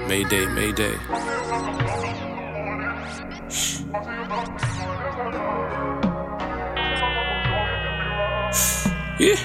Mayday, mayday. Yeah.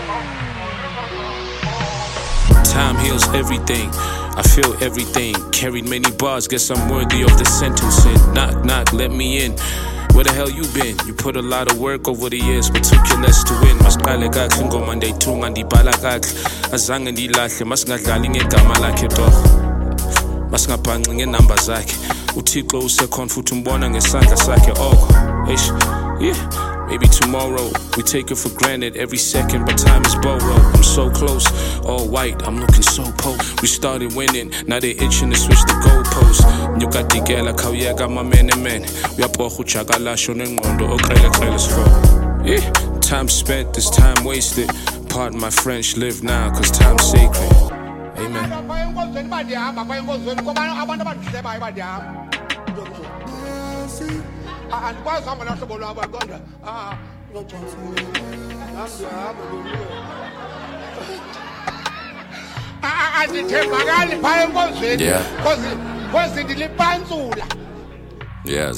Time heals everything. I feel everything. Carried many bars, guess I'm worthy of the sentencing. Knock, knock, let me in. Where the hell you been? You put a lot of work over the years, but took your less to win. Masiqale kahle ngoma ndayithunga ndibhala kahle. Azange ndilahle, masingadlali ngegama lakhe torho. Masingabhanci ngenamba zakhe. Uthixo usekhona futhi umbona ngesandla sakhe oko. Yeah. Maybe tomorrow, we take it for granted every second, but time is borrowed. I'm so close, all white, I'm looking so poor. We started winning, now they itching to switch the goalposts. Nyukatigela kawiyeka man. Uyaporha uJakalasho nengqondo okrele sifo. Yeah, time spent, this time wasted. Pardon my French, live now, cause time's sacred. Amen. Yeah,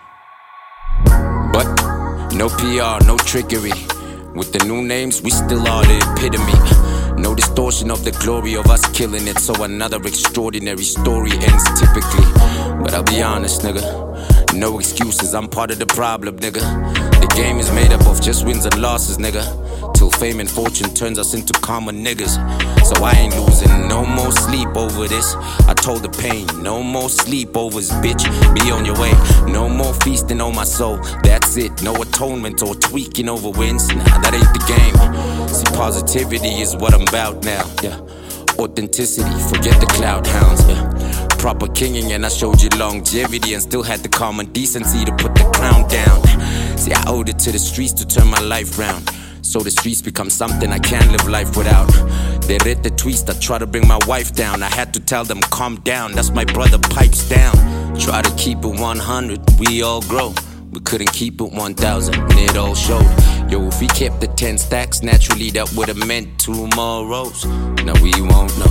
but no PR, no trickery. With the new names, we still are the epitome. No distortion of the glory of us killing it, so another extraordinary story ends typically. But I'll be honest, nigga, no excuses, I'm part of the problem, nigga. The game is made up of just wins and losses, nigga. Till fame and fortune turns us into common niggas. So I ain't losing no more sleep over this. I told the pain, no more sleepovers, bitch. Be on your way, no more feasting on my soul. That's it, no atonement or tweaking over wins. Nah, that ain't the game. See, positivity is what I'm about now, yeah. Authenticity, forget the cloud hounds, yeah. Proper kinging, and I showed you longevity and still had the common decency to put the crown down. See, I owed it to the streets to turn my life round. So the streets become something I can't live life without. They read the tweets, I try to bring my wife down. I had to tell them, calm down, that's my brother, pipes down. Try to keep it 100, we all grow. We couldn't keep it 1,000, and it all showed. Yo, if we kept the 10 stacks, naturally that would've meant 2 more rows. Now we won't know.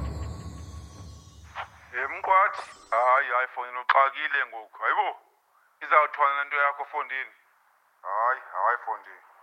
Hayi iPhone uxakile ngoku hayibo izawuthwana lento yakho fondini hayi fondini